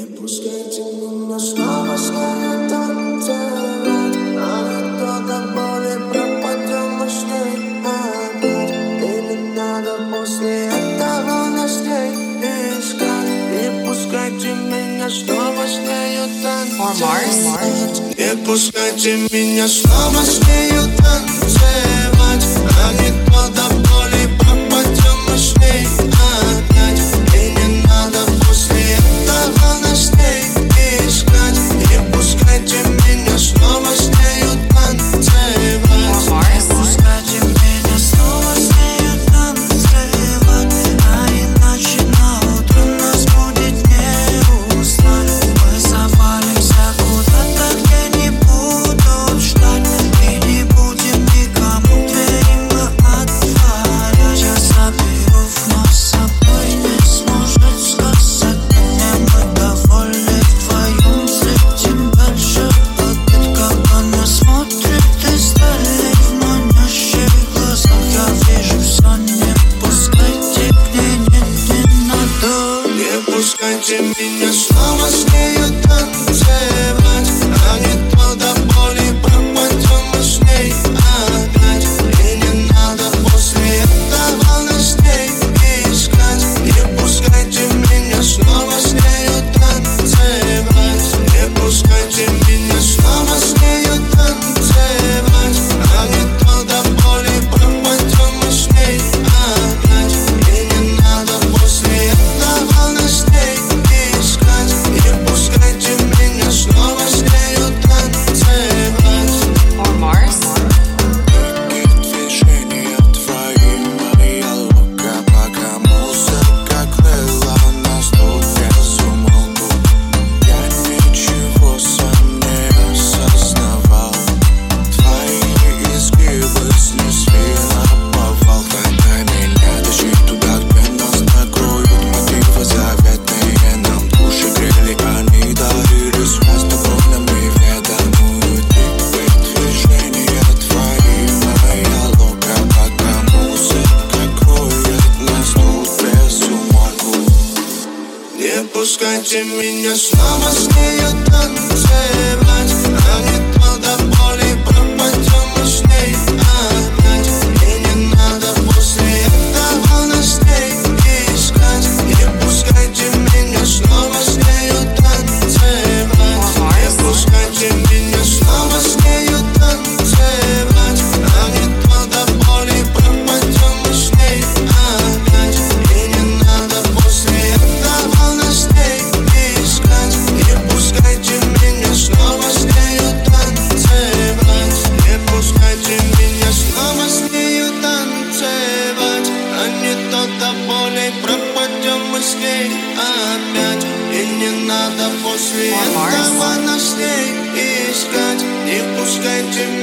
Не пускайте меня снова с ней танцевать, а не то до боли пропадем мы с ней опять. И не надо после этого новостей искать. Не пускайте меня снова с нею танцевать. Не пускайте меня снова с нею танцевать, а не то до боли пропадем мы с ней опять. И не надо после этого новостей искать. Не пускайте меня снова с нею танцевать. Не пускайте меня снова с нею танцевать, а иначе на утро нас будет не узнать. Мы завалимся куда-то, где не будут ждать, и не будем никому двери мы отворять. Я заберу вновь с собой, не сможет сказать мне, мы довольны вдвоем. Слетим дальше, попытка, она смотрит издали в манящих глазах. Я вижу все, не пускайте к ней, нет, не надо. Не пускайте меня снова с нею танцевать, а не то до боли пропадем мы с ней опять. И не надо после этого новостей искать. Не пускайте меня снова с нею танцевать. Не пускайте меня снова с нею танцевать, а не то до боли пропадем мы с ней опять. И не надо после этого новостей искать. Не пускайте меня снова с нею танцевать. Движения твои, моя лока, пока музыка крыла нас тут без умолку. Я ничего сам не осознавал. Твои изгибы снесли наповал. Хватай меня, тащи туда, где нас накроют мотивы заветные. Нам души грели, они дарили связь довольными ведомую. Движения твои, моя лока, пока музыка кроет нас тут без умолку. Не пускайте меня снова с нею танцевать, а не то до боли пропадем мы с ней опять. И не надо после этого новостей искать. Не пускайте меня снова с нею танцевать. Не пускайте меня снова с нею танцевать, а не то до боли пропадем мы с ней опять. И не надо после этого новостей искать. Не пускайте меня снова с нею танцевать. Не пускайте меня снова с нею танцевать, а не то до боли пропадем мы с ней опять. И не надо после этого новостей искать. Не пускайте